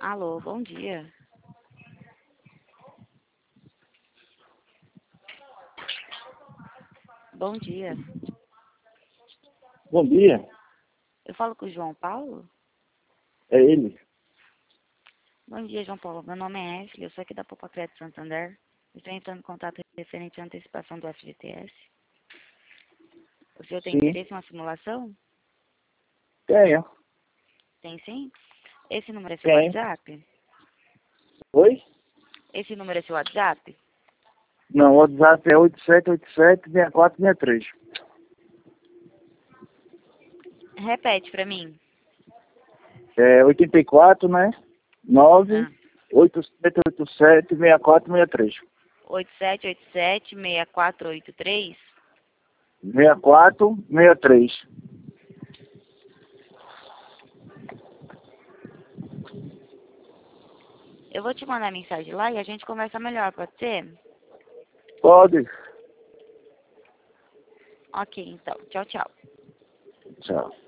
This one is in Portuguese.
Alô, bom dia. Bom dia. Bom dia, Eu falo com o João Paulo? é ele. Bom dia, João Paulo. Meu nome é Ashley, eu sou aqui da Poupa Crédito Santander. Estou entrando em contato referente à antecipação do FGTS. O senhor tem Sim, interesse em uma simulação? tenho. Tem sim? Esse número é seu Tenho. WhatsApp? Oi? Esse número é seu WhatsApp? Não, o WhatsApp é 8787-6463. Repete pra mim. É 84, né? 9 Ah, 8787-6463. 8787-6483. 6463. Eu vou te mandar mensagem lá e a gente conversa melhor, pode ser? Pode. Ok, então. Tchau, tchau. Tchau.